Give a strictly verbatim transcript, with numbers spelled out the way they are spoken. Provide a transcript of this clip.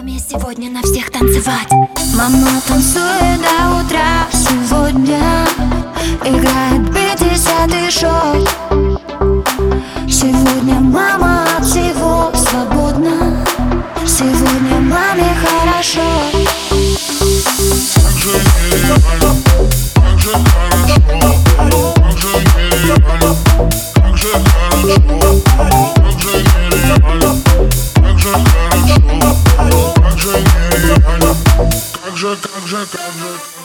Мне сегодня на всех танцевать. Мама танцует до утра. Сегодня играет пятидесятый шаг. Сегодня мама от всего свободна. Сегодня маме хорошо. Как же нереально, как же хорошо, как же нереально, как же хорошо, как же нереально, как же хорошо, как же нереально, как же, как же, как же.